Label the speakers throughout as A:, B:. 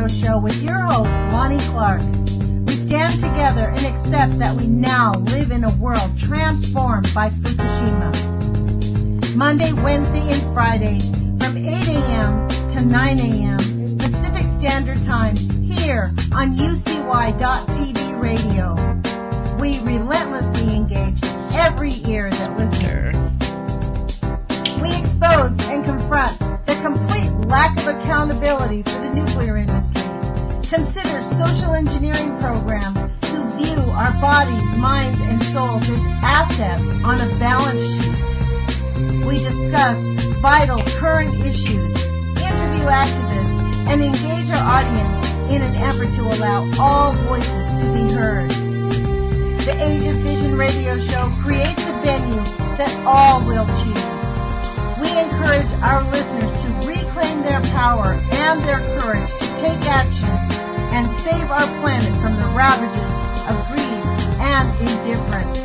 A: Show with your host, Lonnie Clark. We stand together and accept that we now live in a world transformed by Fukushima. Monday, Wednesday, and Friday from 8 a.m. to 9 a.m. Pacific Standard Time here on UCY.TV radio. We relentlessly engage every ear that listens. We expose and confront the complete lack of accountability for the nuclear industry. Consider social engineering programs who view our bodies, minds, and souls as assets on a balance sheet. We discuss vital current issues, interview activists, and engage our audience in an effort to allow all voices to be heard. The Age of Vision radio show creates a venue that all will choose. We encourage our listeners to reclaim their power and their courage to take action and save our planet from the ravages of greed and indifference.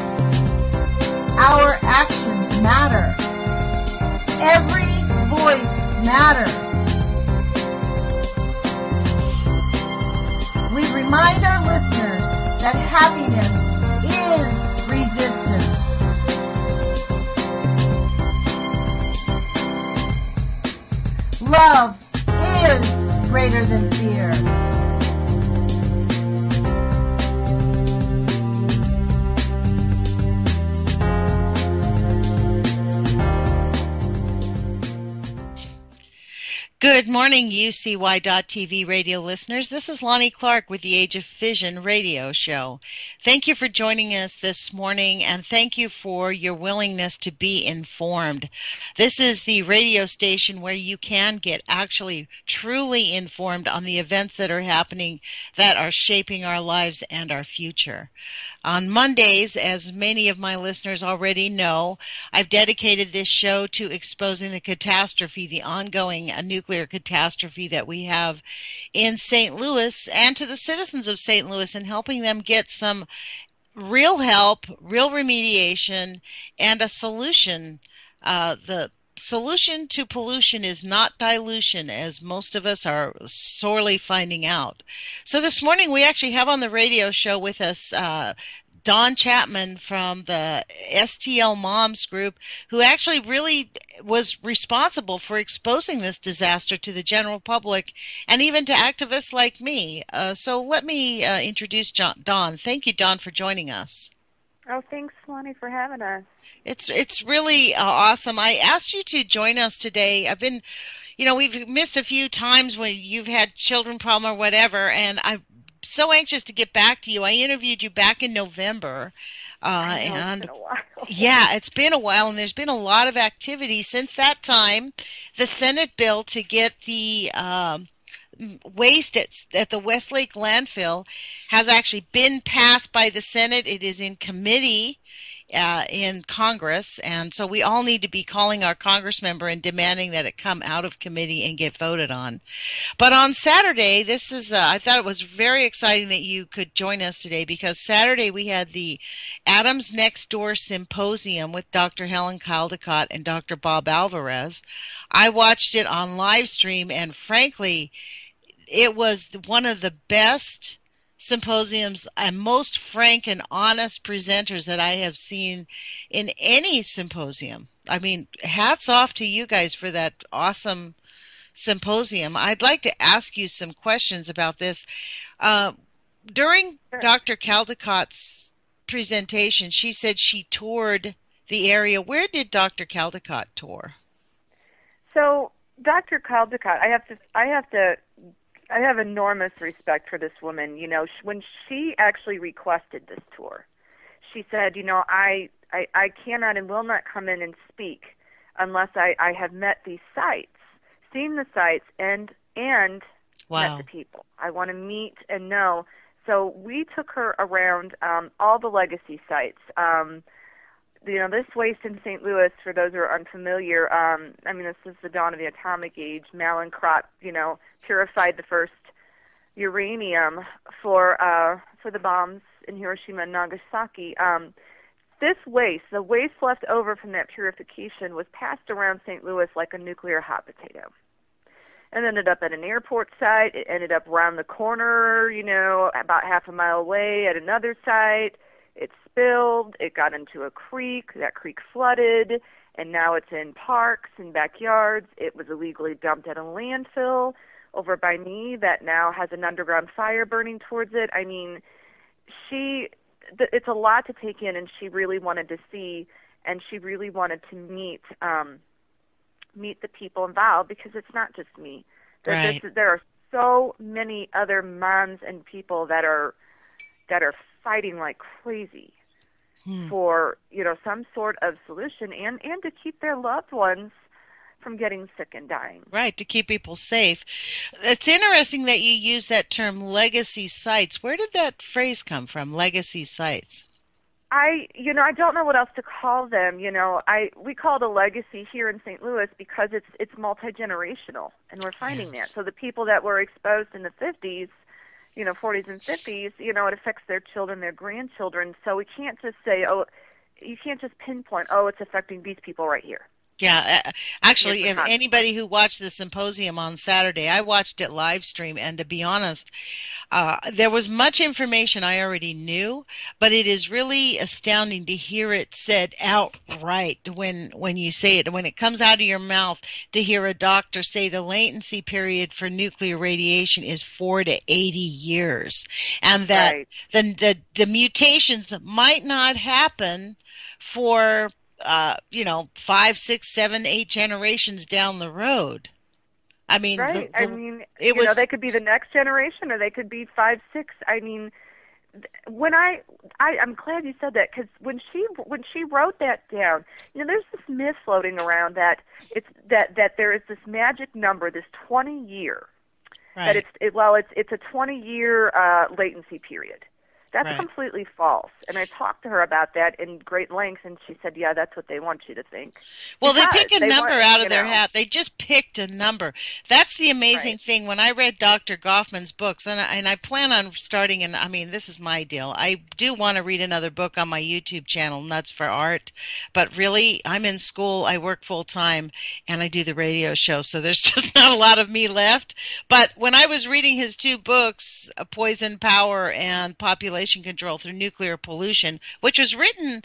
A: Our actions matter. Every voice matters. We remind our listeners that happiness is resistance. Love is greater than fear.
B: Good morning, UCY.TV radio listeners. This is Lonnie Clark with the Age of Vision radio show. Thank you for joining us this morning, and thank you for your willingness to be informed. This is the radio station where you can get actually truly informed on the events that are happening that are shaping our lives and our future. On Mondays, as many of my listeners already know, I've dedicated this show to exposing the catastrophe, the ongoing nuclear catastrophe that we have in St. Louis, and to the citizens of St. Louis, and helping them get some real help, real remediation, and a solution. The solution to pollution is not dilution, as most of us are sorely finding out. So this morning we actually have on the radio show with us Dawn Chapman from the STL Moms group, who actually really was responsible for exposing this disaster to the general public and even to activists like me. So let me introduce Dawn. Thank you, Dawn, for joining us.
C: Oh, thanks, Lonnie, for having us.
B: It's really awesome. I asked you to join us today. I've been, we've missed a few times when you've had children problem or whatever, and I'm so anxious to get back to you. I interviewed you back in November.
C: It's been a while.
B: Yeah, it's been a while, and there's been a lot of activity since that time. The Senate bill to get the waste at the Westlake landfill has actually been passed by the Senate. It is in committee in Congress, and so we all need to be calling our Congress member and demanding that it come out of committee and get voted on. But on Saturday, I thought it was very exciting that you could join us today, because Saturday we had the Atoms Next Door Symposium with Dr. Helen Caldicott and Dr. Bob Alvarez. I watched it on live stream, and frankly, it was one of the best symposiums and most frank and honest presenters that I have seen in any symposium. I mean, hats off to you guys for that awesome symposium. I'd like to ask you some questions about this. During Dr. Caldicott's presentation, she said she toured the area. Where did Dr. Caldicott tour?
C: So, Dr. Caldicott, I have enormous respect for this woman. When she actually requested this tour, she said, I cannot and will not come in and speak unless I have met these sites, seen the sites, and met the people. I want to meet and know. So we took her around all the legacy sites. This waste in St. Louis, for those who are unfamiliar, this is the dawn of the atomic age. Mallinckrodt, purified the first uranium for the bombs in Hiroshima and Nagasaki. This waste, the waste left over from that purification, was passed around St. Louis like a nuclear hot potato. and ended up at an airport site. It ended up around the corner, about half a mile away at another site. It spilled. It got into a creek. That creek flooded, and now it's in parks and backyards. It was illegally dumped at a landfill over by me that now has an underground fire burning towards it. I mean, it's a lot to take in, and she really wanted to see, and she really wanted to meet the people involved, because it's not just me.
B: Right.
C: There are so many other moms and people that are fighting like crazy for some sort of solution and to keep their loved ones from getting sick and dying.
B: Right, to keep people safe. It's interesting that you use that term, legacy sites. Where did that phrase come from, legacy sites?
C: I don't know what else to call them. We call it a legacy here in St. Louis because it's multi-generational, and we're finding that. So the people that were exposed in the 50s, 40s and 50s, it affects their children, their grandchildren. So we can't just say, you can't just pinpoint, it's affecting these people right here.
B: Yeah, actually, if anybody who watched the symposium on Saturday, I watched it live stream, and to be honest, there was much information I already knew, but it is really astounding to hear it said outright when you say it, when it comes out of your mouth, to hear a doctor say the latency period for nuclear radiation is 4 to 80 years, and that the mutations might not happen for 5, 6, 7, 8 generations down the road. I mean,
C: right. They could be the next generation, or they could be 5, 6. I mean, I'm glad you said that, because when she wrote that down, there's this myth floating around that that there is this magic number, this 20-year,
B: right.
C: that it's a 20-year latency latency That's
B: right.
C: completely false. And I talked to her about that in great length, and she said, yeah, that's what they want you to think.
B: Well, they pick a number out of their hat. They just picked a number. That's the amazing thing. When I read Dr. Goffman's books, and I plan on starting, and I mean, this is my deal. I do want to read another book on my YouTube channel, Nuts for Art. But really, I'm in school, I work full-time, and I do the radio show, so there's just not a lot of me left. But when I was reading his two books, Poison Power and Population Control Through Nuclear Pollution, which was written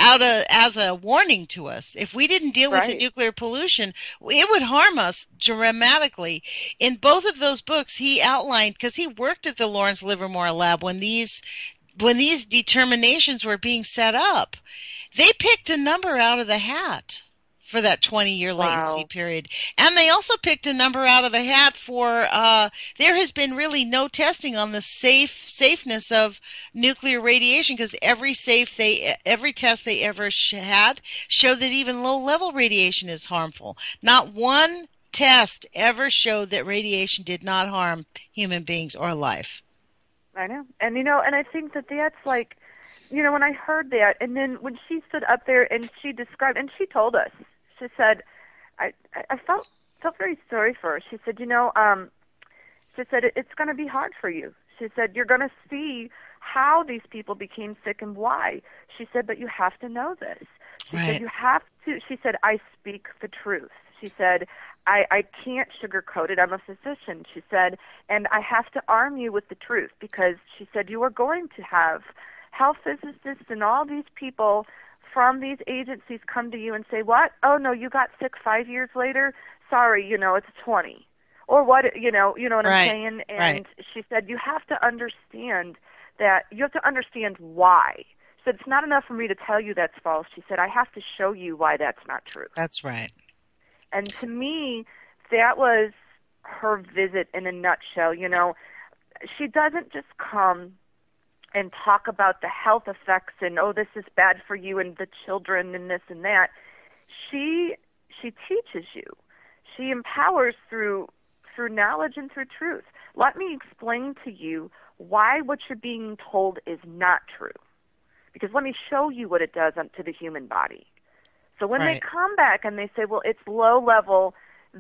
B: as a warning to us. If we didn't deal with the nuclear pollution, it would harm us dramatically. In both of those books, he outlined, because he worked at the Lawrence Livermore Lab when these determinations were being set up, they picked a number out of the hat for that 20-year latency period. And they also picked a number out of the hat for, there has been really no testing on the safeness of nuclear radiation, because every test they ever had showed that even low-level radiation is harmful. Not one test ever showed that radiation did not harm human beings or life.
C: I know. And, and I think that's like, when I heard that, and then when she stood up there and she described, and she told us, she said, I felt very sorry for her. She said, she said, it's going to be hard for you. She said, you're going to see how these people became sick and why. She said, but you have to know this. She said, you have to. She said, I speak the truth. She said, I can't sugarcoat it. I'm a physician. She said, and I have to arm you with the truth, because she said, you are going to have health physicists and all these people from these agencies come to you and say, what? Oh, no, you got sick 5 years later? Sorry, it's 20. Or what, you know what I'm saying? And she said, you have to understand that, you have to understand why. She said, it's not enough for me to tell you that's false. She said, I have to show you why that's not true.
B: That's right.
C: And to me, that was her visit in a nutshell. She doesn't just come and talk about the health effects and, oh, this is bad for you and the children and this and that. She teaches you. She empowers through knowledge and through truth. Let me explain to you why what you're being told is not true. Because let me show you what it does to the human body. So when they come back and they say, well, it's low level,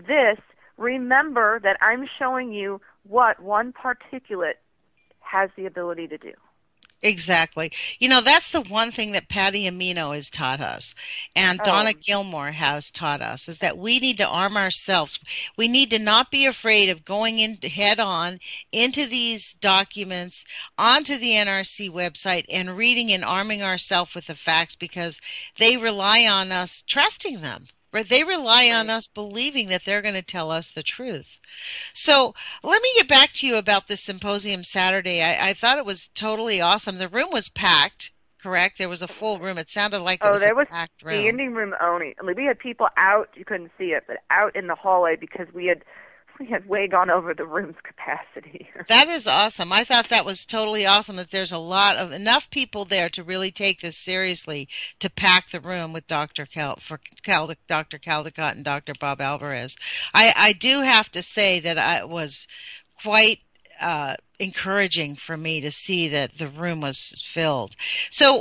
C: remember that I'm showing you what one particulate has the ability to do.
B: Exactly. That's the one thing that Patty Amino has taught us, and
C: Oh,
B: Donna Gilmore has taught us, is that we need to arm ourselves. We need to not be afraid of going in head on into these documents, onto the NRC website, and reading and arming ourselves with the facts because they rely on us trusting them. Right? They rely on
C: right.
B: us believing that they're going to tell us the truth. So let me get back to you about this symposium Saturday. I thought it was totally awesome. The room was packed, correct? There was a full room. It sounded like it
C: Oh,
B: was a
C: there was
B: packed room.
C: standing room only. I mean, we had people out. You couldn't see it, but out in the hallway because we had way gone over the room's capacity.
B: That is awesome. I thought that was totally awesome that there's a lot of enough people there to really take this seriously to pack the room with Dr. Caldecott and Dr. Bob Alvarez. I do have to say that I was quite encouraging for me to see that the room was filled. So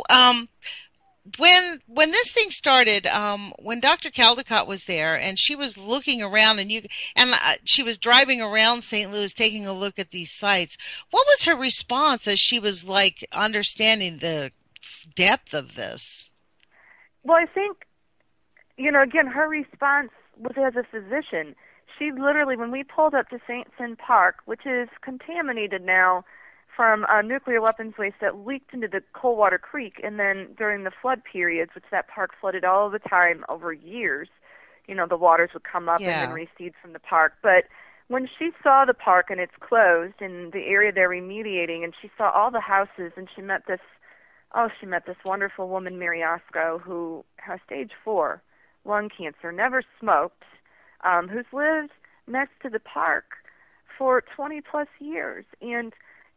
B: when this thing started, when Dr. Caldecott was there and she was looking around she was driving around St. Louis taking a look at these sites, what was her response as she was like understanding the depth of this?
C: Well, I think, again, her response was as a physician. She literally, when we pulled up to St. Cyr Park, which is contaminated now from nuclear weapons waste that leaked into the Coldwater Creek, and then during the flood periods, which that park flooded all the time over years, the waters would come up and then
B: Yeah.
C: recede from the park. But when she saw the park and it's closed and the area they're remediating, and she saw all the houses, and she met this wonderful woman, Mary Osco, who has stage 4 lung cancer, never smoked, who's lived next to the park for 20 plus years. And,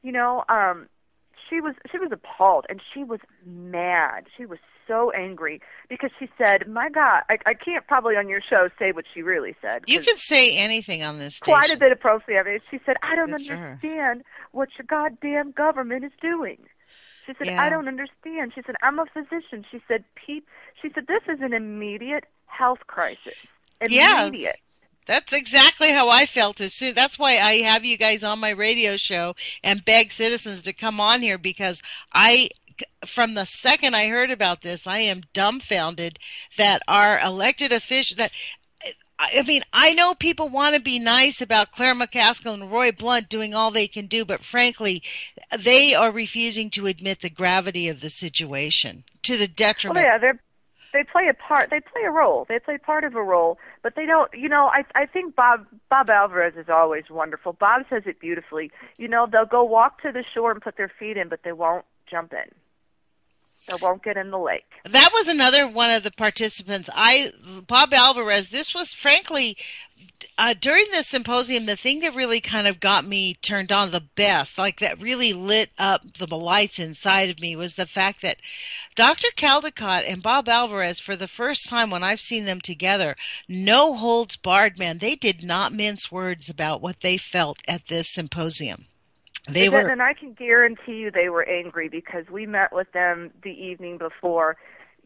C: she was appalled, and she was mad. She was so angry because she said, my God, I can't probably on your show say what she really said.
B: You can say anything on this
C: Quite a
B: station.
C: bit of appropriate. She said, I don't
B: Good for her.
C: understand what your goddamn government is doing. She said, I
B: Yeah.
C: don't understand. She said, I'm a physician. She said, this is an immediate health crisis. Immediate.
B: Yes. That's exactly how I felt as soon. That's why I have you guys on my radio show and beg citizens to come on here because from the second I heard about this, I am dumbfounded that our elected officials that I mean, I know people want to be nice about Claire McCaskill and Roy Blunt doing all they can do, but frankly, they are refusing to admit the gravity of the situation to the
C: Well,
B: detriment.
C: yeah, they play a part. They play a role. They play part of a role, but they don't. I think Bob Alvarez is always wonderful. Bob says it beautifully. They'll go walk to the shore and put their feet in, but they won't jump in. They won't get in the lake.
B: That was another one of the participants. Bob Alvarez, this was frankly, during the symposium, the thing that really kind of got me turned on the best, like that really lit up the lights inside of me, was the fact that Dr. Caldecott and Bob Alvarez, for the first time when I've seen them together, no holds barred, man. They did not mince words about what they felt at this symposium. They were.
C: And I can guarantee you they were angry because we met with them the evening before.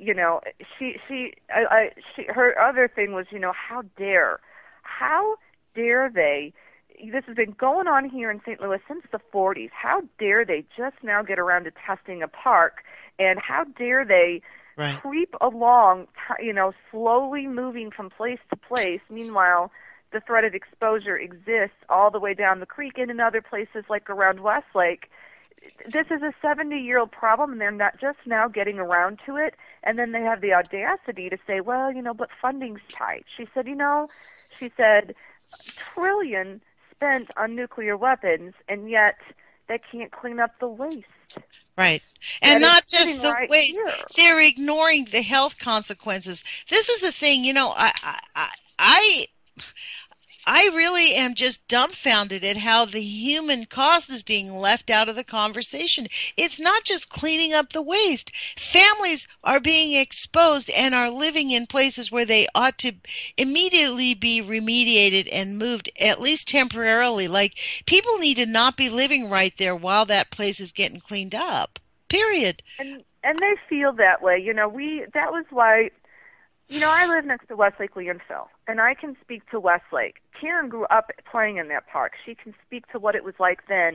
C: Her other thing was, how dare they? This has been going on here in St. Louis since the 40s. How dare they just now get around to testing a park? And how dare they
B: Right.
C: creep along, slowly moving from place to place? Meanwhile, the threat of exposure exists all the way down the creek and in other places like around Westlake. This is a 70-year-old problem, and they're not just now getting around to it. And then they have the audacity to say, well, but funding's tight. She said, trillion spent on nuclear weapons, and yet they can't clean up the waste.
B: Right. And
C: That is
B: not just
C: sitting
B: the
C: right
B: waste,
C: here.
B: they're ignoring the health consequences. This is the thing, I really am just dumbfounded at how the human cost is being left out of the conversation. It's not just cleaning up the waste. Families are being exposed and are living in places where they ought to immediately be remediated and moved, at least temporarily. Like, people need to not be living right there while that place is getting cleaned up. Period.
C: And they feel that way. That was why. I live next to Westlake Leonville, and I can speak to Westlake. Karen grew up playing in that park. She can speak to what it was like then.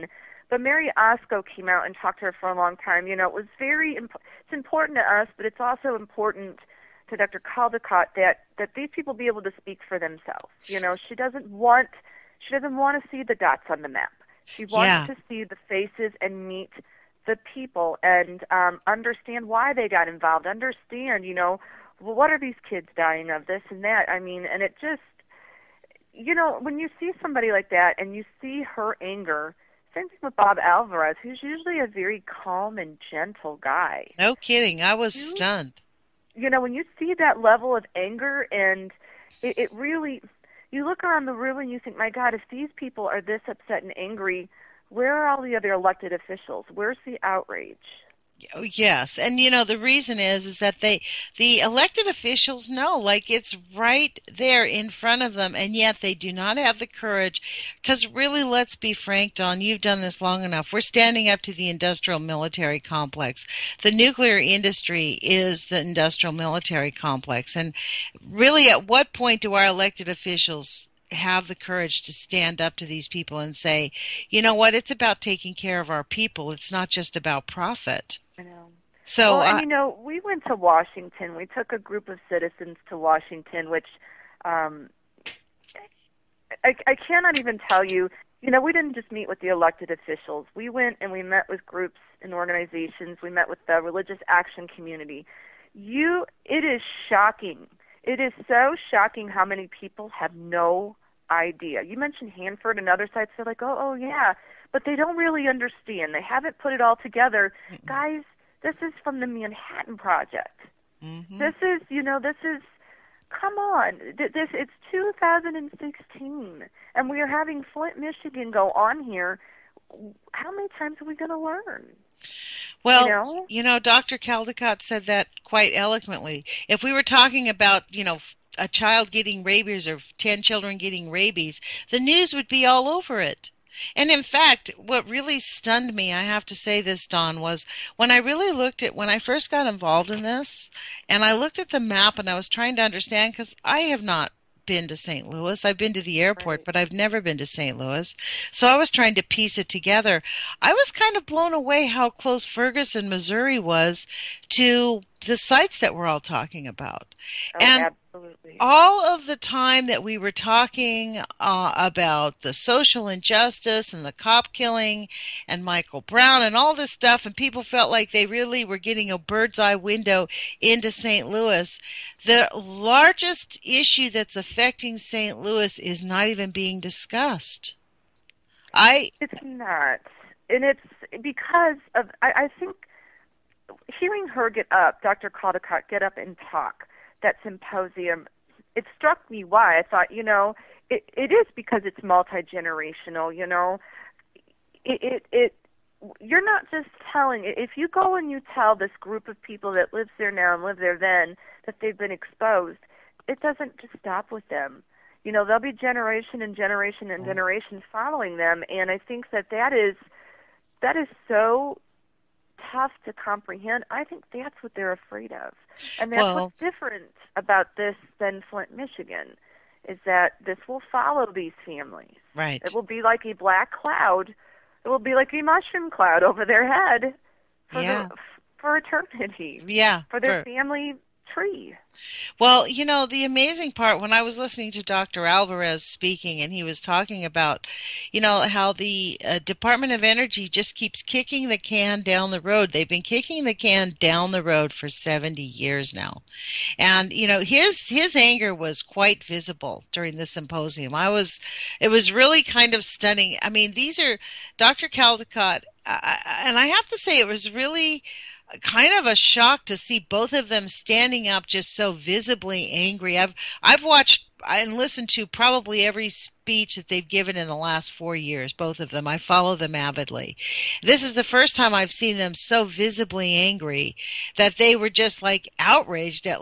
C: But Mary Osco came out and talked to her for a long time. It was it's important to us, but it's also important to Dr. Caldicott that these people be able to speak for themselves. She doesn't want to see the dots on the map. She wants to see the faces and meet the people and understand why they got involved. Understand, what are these kids dying of, this and that. I mean, and it just, when you see somebody like that and you see her anger, same thing with Bob Alvarez, who's usually a very calm and gentle guy.
B: No kidding. I was stunned.
C: When you see that level of anger, and it really, you look around the room and you think, my God, if these people are this upset and angry, where are all the other elected officials? Where's the outrage?
B: Yes, and the reason is that the elected officials know, like, it's right there in front of them, and yet they do not have the courage. Because really, let's be frank, Dawn, you've done this long enough. We're standing up to the industrial military complex. The nuclear industry is the industrial military complex, and really, at what point do our elected officials have the courage to stand up to these people and say, you know what, it's about taking care of our people. It's not just about profit.
C: I know.
B: So,
C: and we went to Washington. We took a group of citizens to Washington, which I cannot even tell you. We didn't just meet with the elected officials. We went and we met with groups and organizations. We met with the religious action community. It is shocking. It is so shocking how many people have no idea. You mentioned Hanford and other sites. They're like, oh yeah, but they don't really understand. They haven't put it all together. Mm-mm. Guys, this is from the Manhattan Project. Mm-hmm. This is, come on. It's 2016, and we are having Flint, Michigan go on here. How many times are we going to learn?
B: Well, Dr. Caldicott said that quite eloquently. If we were talking about, a child getting rabies or 10 children getting rabies, the news would be all over it. And in fact, what really stunned me, I have to say this, Dawn, was when I first got involved in this, and I looked at the map and I was trying to understand, because I have not been to St. Louis. I've been to the airport, but I've never been to St. Louis. So I was trying to piece it together. I was kind of blown away how close Ferguson, Missouri was to the sites that we're all talking about.
C: Oh, and absolutely.
B: All of the time that we were talking about the social injustice and the cop killing and Michael Brown and all this stuff, and people felt like they really were getting a bird's eye window into St. Louis, the largest issue that's affecting St. Louis is not even being discussed.
C: It's not. And it's because of, I think, hearing her get up, Dr. Caldicott get up and talk, that symposium, it struck me why. I thought, it is because it's multi-generational, you're not just telling, if you go and you tell this group of people that lives there now and lived there then that they've been exposed, it doesn't just stop with them. There'll be generation and generation and generation following them, and I think that is so tough to comprehend. I think that's what they're afraid of. And that's what's different about this than Flint, Michigan, is that this will follow these families.
B: Right.
C: It will be like a black cloud. It will be like a mushroom cloud over their head for eternity.
B: Yeah.
C: For their family tree.
B: Well, the amazing part, when I was listening to Dr. Alvarez speaking, and he was talking about, how the Department of Energy just keeps kicking the can down the road. They've been kicking the can down the road for 70 years now. And, his anger was quite visible during the symposium. It was really kind of stunning. I mean, these are Dr. Caldicott, and I have to say it was really kind of a shock to see both of them standing up just so visibly angry. I've watched and listened to probably every speech that they've given in the last 4 years, both of them. I follow them avidly. This is the first time I've seen them so visibly angry that they were just like outraged at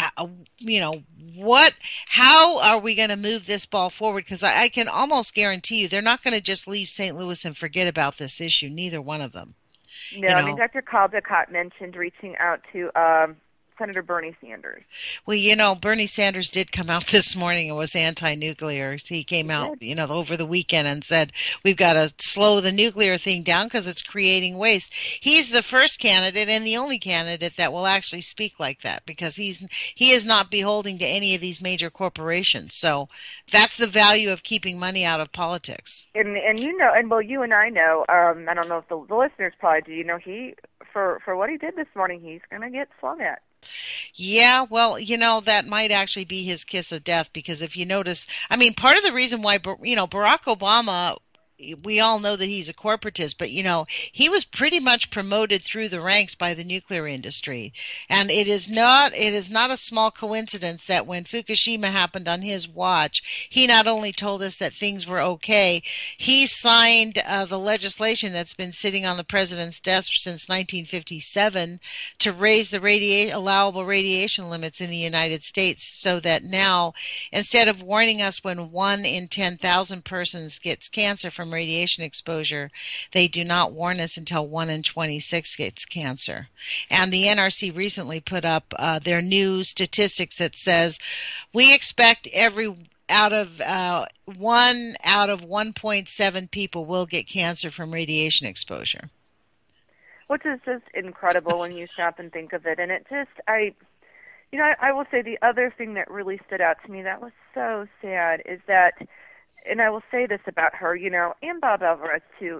B: how are we going to move this ball forward? Because I can almost guarantee you they're not going to just leave St. Louis and forget about this issue, neither one of them.
C: No, I mean, Dr. Caldicott mentioned reaching out to Senator Bernie Sanders.
B: Well, Bernie Sanders did come out this morning and was anti-nuclear. He came out, over the weekend and said, we've got to slow the nuclear thing down because it's creating waste. He's the first candidate and the only candidate that will actually speak like that because he is not beholden to any of these major corporations. So that's the value of keeping money out of politics.
C: And you and I know, I don't know if the listeners probably do, he, for what he did this morning, he's going to get flung at.
B: Yeah, well, that might actually be his kiss of death because if you notice, part of the reason why, Barack Obama, we all know that he's a corporatist, but he was pretty much promoted through the ranks by the nuclear industry. And it is not a small coincidence that when Fukushima happened on his watch, he not only told us that things were okay, he signed the legislation that's been sitting on the president's desk since 1957 to raise the allowable radiation limits in the United States so that now, instead of warning us when 1 in 10,000 persons gets cancer from radiation exposure, they do not warn us until 1 in 26 gets cancer. And the NRC recently put up their new statistics that says we expect one out of 1.7 people will get cancer from radiation exposure.
C: Which is just incredible when you stop and think of it. And it just, I will say the other thing that really stood out to me that was so sad is that, and I will say this about her, and Bob Alvarez too,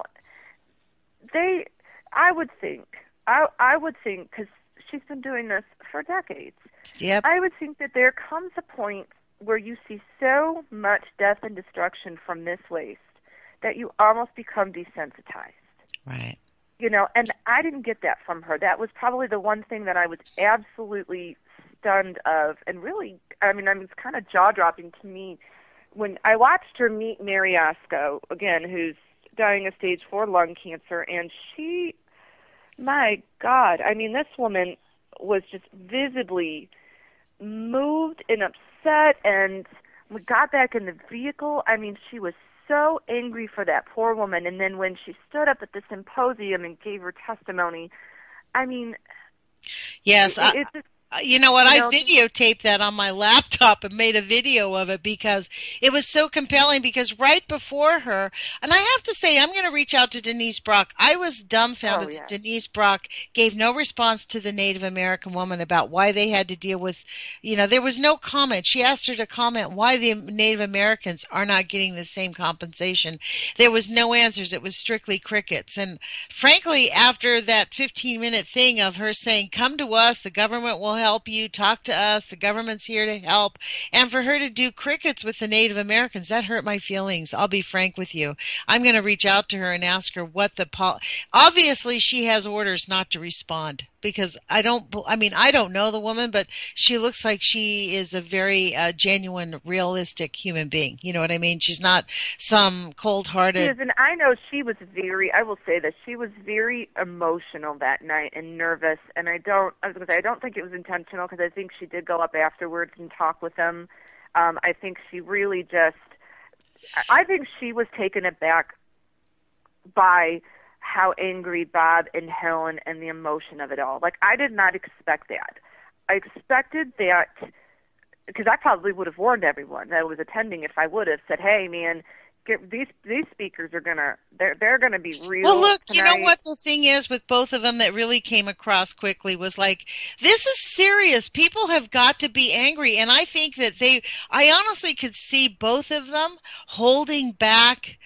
C: I would think, because she's been doing this for decades.
B: Yep.
C: I would think that there comes a point where you see so much death and destruction from this waste that you almost become desensitized.
B: Right.
C: And I didn't get that from her. That was probably the one thing that I was absolutely stunned of, and really, it was kind of jaw-dropping to me when I watched her meet Mary Osco, again, who's dying of stage 4 lung cancer, and she, my God, this woman was just visibly moved and upset, and we got back in the vehicle. She was so angry for that poor woman, and then when she stood up at the symposium and gave her testimony,
B: yes, it's just, you know what? I videotaped that on my laptop and made a video of it because it was so compelling because right before her, and I have to say, I'm going to reach out to Denise Brock. I was dumbfounded that Denise Brock gave no response to the Native American woman about why they had to deal with, there was no comment. She asked her to comment why the Native Americans are not getting the same compensation. There was no answers. It was strictly crickets. And frankly, after that 15-minute thing of her saying, come to us, the government will help you, talk to us, the government's here to help, and for her to do crickets with the Native Americans, that hurt my feelings. I'll be frank with you. I'm going to reach out to her and ask her what obviously she has orders not to respond because I don't know the woman, but she looks like she is a very genuine, realistic human being. You know what I mean? She's not some cold-hearted.
C: And I know she was I will say this, she was very emotional that night and nervous, and I don't think it was intentional because I think she did go up afterwards and talk with them. I think she really I think she was taken aback by how angry Bob and Helen and the emotion of it all. I did not expect that. I expected that because I probably would have warned everyone that was attending if I would have said, hey, man, these speakers are they're gonna be real.
B: Well, look,
C: tonight.
B: You know what the thing is with both of them that really came across quickly was this is serious. People have got to be angry, and I think that I honestly could see both of them holding back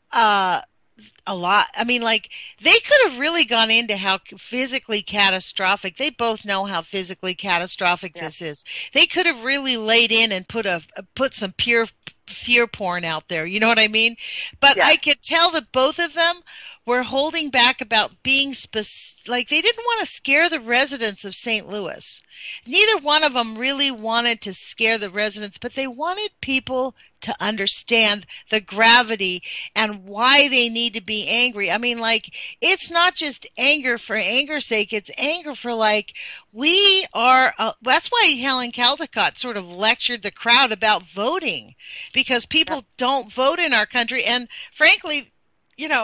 B: a lot. They could have really gone into how physically catastrophic. They both know how physically catastrophic this is. They could have really laid in and put some pure fear porn out there. You know what I mean? But I could tell that both of them were holding back about being they didn't want to scare the residents of St. Louis. Neither one of them really wanted to scare the residents, but they wanted people to understand the gravity and why they need to be angry. It's not just anger for anger's sake. It's anger for we are, that's why Helen Caldicott sort of lectured the crowd about voting because people don't vote in our country. And frankly,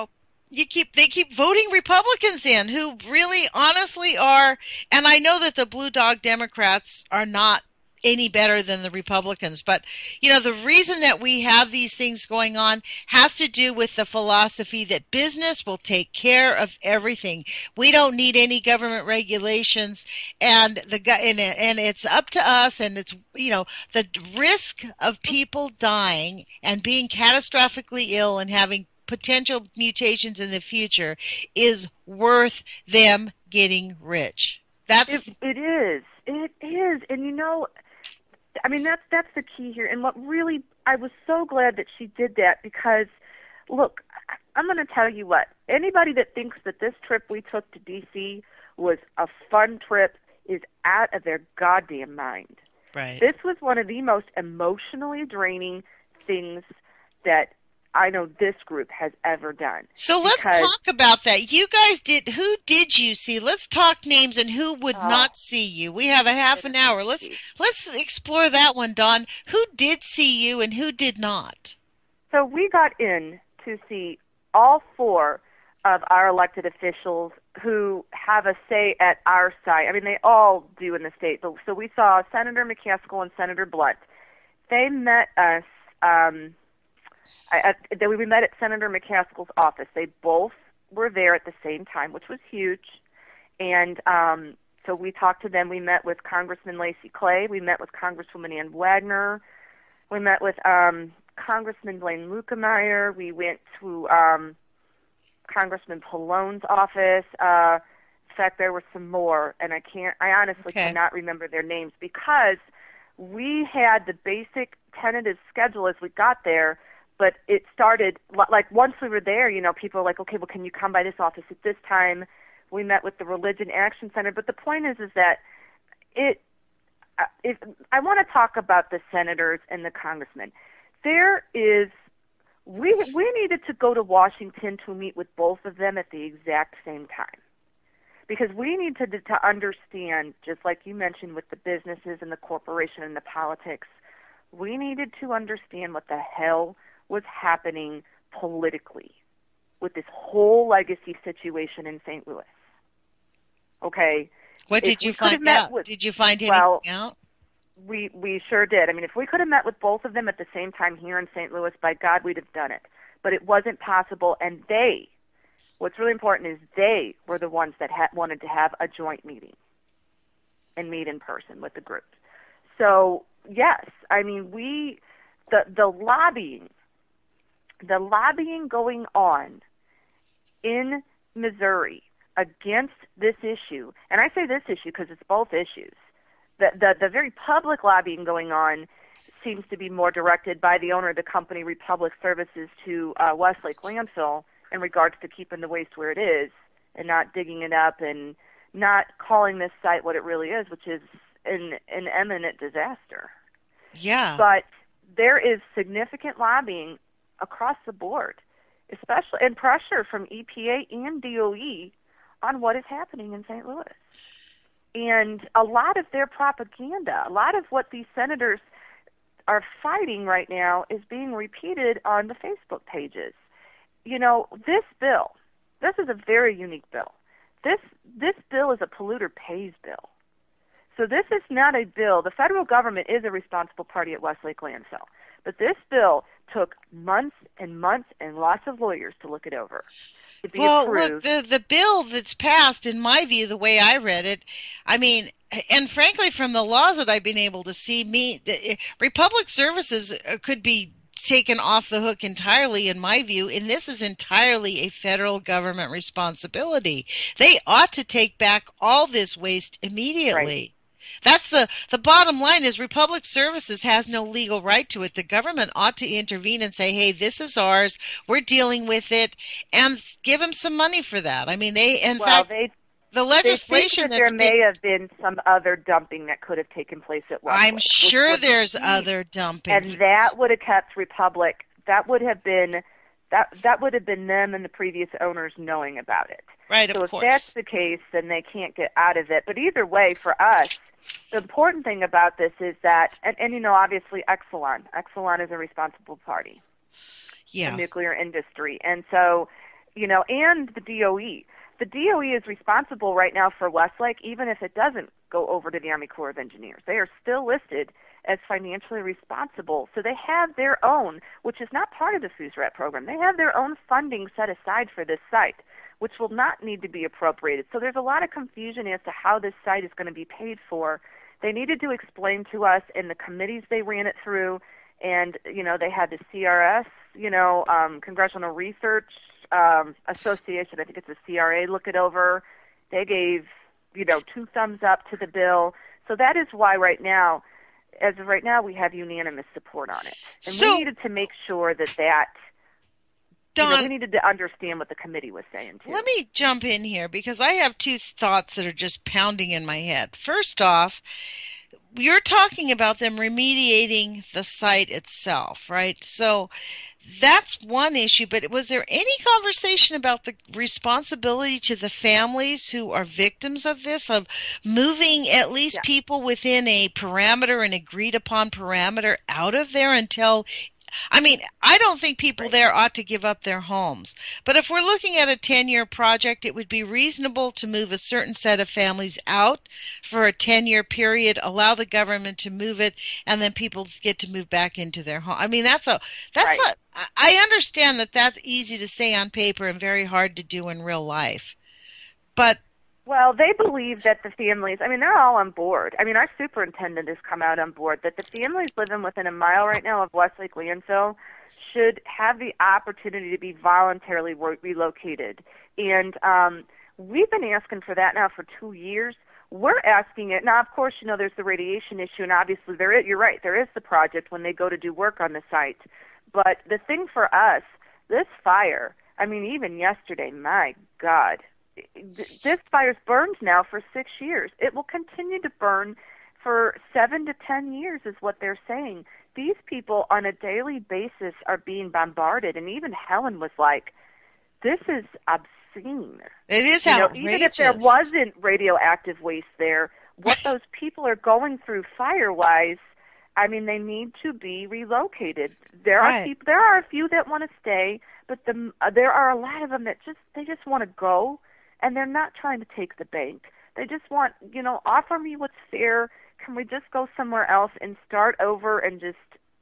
B: they keep voting Republicans in who really honestly are, and I know that the blue dog Democrats are not any better than the Republicans, but the reason that we have these things going on has to do with the philosophy that business will take care of everything. We don't need any government regulations, and and it's up to us, and it's the risk of people dying and being catastrophically ill and having potential mutations in the future is worth them getting rich.
C: It is. It is. And I mean, that's the key here. And what really, I was so glad that she did that because, look, I'm going to tell you what. Anybody that thinks that this trip we took to D.C. was a fun trip is out of their goddamn mind.
B: Right.
C: This was one of the most emotionally draining things that I know this group has ever done.
B: So let's talk about that. You guys who did you see? Let's talk names and who would not see you. We have a half an hour. Let's explore that one, Dawn. Who did see you and who did not?
C: So we got in to see all 4 of our elected officials who have a say at our site. I mean, they all do in the state. So we saw Senator McCaskill and Senator Blunt. They met us. We met at Senator McCaskill's office. They both were there at the same time, which was huge. And so we talked to them. We met with Congressman Lacy Clay. We met with Congresswoman Ann Wagner. We met with Congressman Blaine Lukemeyer. We went to Congressman Pallone's office. In fact, there were some more, and I honestly cannot remember their names because we had the basic tentative schedule as we got there. But it started, like, once we were there, people were like, okay, well, can you come by this office at this time? We met with the Religion Action Center. But the point is that I want to talk about the senators and the congressmen. We needed to go to Washington to meet with both of them at the exact same time. Because we need to understand, just like you mentioned with the businesses and the corporation and the politics, we needed to understand what the hell was happening politically with this whole legacy situation in St. Louis. Okay?
B: What did you find out? Did you find anything out?
C: We sure did. I mean, if we could have met with both of them at the same time here in St. Louis, by God, we'd have done it. But it wasn't possible, and what's really important is they were the ones that wanted to have a joint meeting and meet in person with the group. So, yes, I mean, the lobbying going on in Missouri against this issue, and I say this issue because it's both issues, the very public lobbying going on seems to be more directed by the owner of the company, Republic Services, to Westlake Landfill in regards to keeping the waste where it is and not digging it up and not calling this site what it really is, which is an imminent disaster.
B: Yeah.
C: But there is significant lobbying across the board, especially and pressure from EPA and DOE on what is happening in St. Louis. And a lot of their propaganda, a lot of what these senators are fighting right now is being repeated on the Facebook pages. This bill, this is a very unique bill. This bill is a polluter pays bill. So this is not a bill. The federal government is a responsible party at Westlake Landfill. But this bill took months and months and lots of lawyers to look it over.
B: Look, the bill that's passed, in my view, the way I read it, I mean, and frankly, from the laws that I've been able to see, Republic Services could be taken off the hook entirely, in my view, and this is entirely a federal government responsibility. They ought to take back all this waste immediately. Right. That's the bottom line is Republic Services has no legal right to it. The government ought to intervene and say, hey, this is ours. We're dealing with it, and give them some money for that. I mean, the legislation
C: there may have been some other dumping that could have taken place at Westlake.
B: I'm sure there's other dumping.
C: And that would have kept Republic, that would have been them and the previous owners knowing about it.
B: Right,
C: of
B: course.
C: So if that's the case, then they can't get out of it. But either way, for us, the important thing about this is that, and obviously Exelon is a responsible party.
B: Yeah.
C: The nuclear industry. And so and the DOE. The DOE is responsible right now for Westlake, even if it doesn't go over to the Army Corps of Engineers. They are still listed as financially responsible. So they have their own, which is not part of the FUSRAT program. They have their own funding set aside for this site, which will not need to be appropriated. So there's a lot of confusion as to how this site is going to be paid for. They needed to explain to us in the committees they ran it through, and, they had the CRS, Congressional Research Association, I think it's the CRA, look it over. They gave, 2 thumbs up to the bill. So that is why as of right now, we have unanimous support on it. And we needed to make sure that Dawn, we needed to understand what the committee was saying, too.
B: Let me jump in here because I have 2 thoughts that are just pounding in my head. First off, you're talking about them remediating the site itself, right? So that's one issue, but was there any conversation about the responsibility to the families who are victims of this, of moving at least people within a parameter, an agreed upon parameter, out of there until... I don't think people there ought to give up their homes. But if we're looking at a 10-year project, it would be reasonable to move a certain set of families out for a 10-year period, allow the government to move it, and then people get to move back into their home. I understand that that's easy to say on paper and very hard to do in real life. But
C: well, they believe that the families, they're all on board. Our superintendent has come out on board that the families living within a mile right now of Westlake landfill should have the opportunity to be voluntarily relocated. And we've been asking for that now for 2 years. We're asking it. Now, of course, there's the radiation issue, and obviously you're right, there is the project when they go to do work on the site. But the thing for us, this fire, even yesterday, my God, this fire's burned now for 6 years. It will continue to burn for 7 to 10 years is what they're saying. These people on a daily basis are being bombarded, and even Helen was like, this is obscene.
B: It is outrageous.
C: Even if there wasn't radioactive waste there, what those people are going through fire-wise, they need to be relocated. There are a few that want to stay, but there are a lot of them that just want to go. And they're not trying to take the bank. They just want, offer me what's fair. Can we just go somewhere else and start over and just,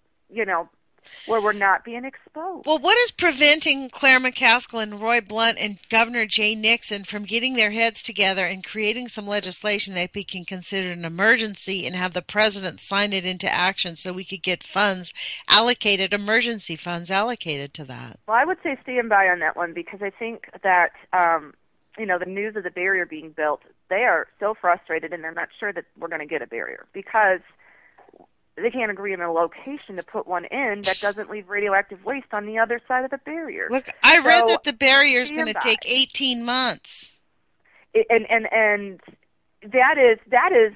C: where we're not being exposed?
B: Well, what is preventing Claire McCaskill and Roy Blunt and Governor Jay Nixon from getting their heads together and creating some legislation that we can consider an emergency and have the president sign it into action so we could get emergency funds allocated to that?
C: Well, I would say stand by on that one because I think that... the news of the barrier being built, they are so frustrated and they're not sure that we're going to get a barrier because they can't agree on a location to put one in that doesn't leave radioactive waste on the other side of the barrier.
B: Look, I read that the barrier is going to take 18 months.
C: And that is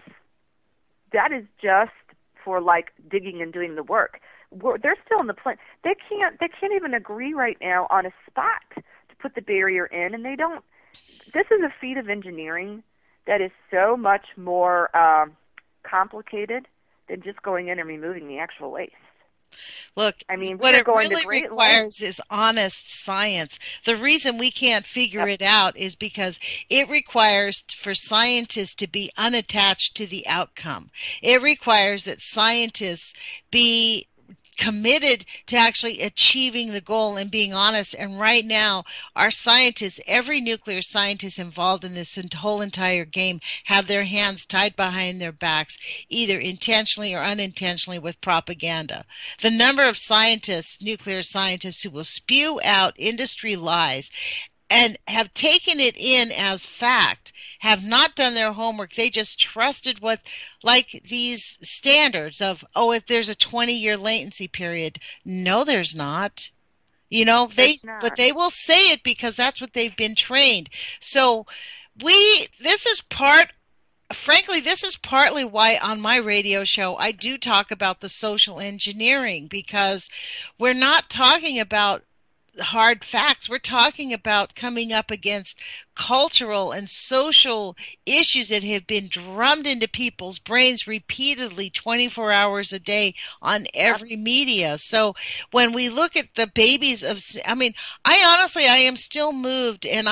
C: just for digging and doing the work. They're still in the plan. They can't even agree right now on a spot to put the barrier in, and they don't. This is a feat of engineering that is so much more complicated than just going in and removing the actual waste.
B: Look, what it really requires is honest science. The reason we can't figure it out is because it requires for scientists to be unattached to the outcome. It requires that scientists be committed to actually achieving the goal and being honest. And right now, our scientists, every nuclear scientist involved in this whole entire game, have their hands tied behind their backs, either intentionally or unintentionally with propaganda. The number of scientists, nuclear scientists, who will spew out industry lies and have taken it in as fact, have not done their homework. They just trusted these standards of, if there's a 20-year latency period. No, there's not. But they will say it because that's what they've been trained. So this is partly why on my radio show I do talk about the social engineering, because we're not talking about hard facts. We're talking about coming up against cultural and social issues that have been drummed into people's brains repeatedly 24 hours a day on every media. So when we look at the babies of, I mean, I am still moved, and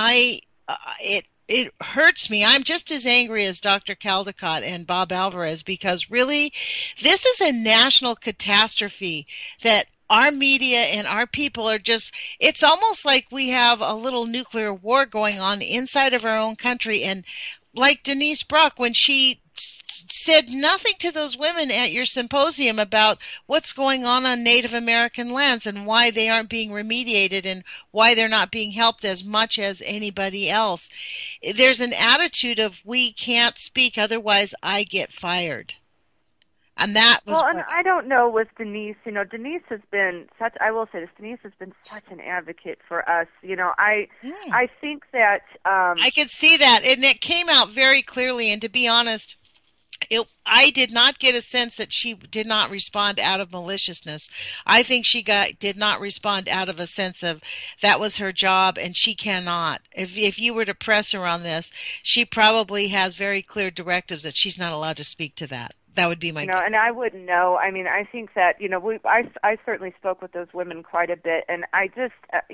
B: it hurts me. I'm just as angry as Dr. Caldecott and Bob Alvarez, because really, this is a national catastrophe that our media and our people are just, it's almost like we have a little nuclear war going on inside of our own country. And like Denise Brock, when she said nothing to those women at your symposium about what's going on Native American lands and why they aren't being remediated and why they're not being helped as much as anybody else. There's an attitude of, we can't speak, otherwise I get fired. And that was
C: and I don't know with Denise. Denise has been such. I will say this. Denise has been such an advocate for us. I think that
B: I could see that, and it came out very clearly. And to be honest, I did not get a sense that she did not respond out of maliciousness. I think she did not respond out of a sense of that was her job, and she cannot. If you were to press her on this, she probably has very clear directives that she's not allowed to speak to that. That would be my guess.
C: And I wouldn't know. I mean, I think that, I certainly spoke with those women quite a bit, and I just,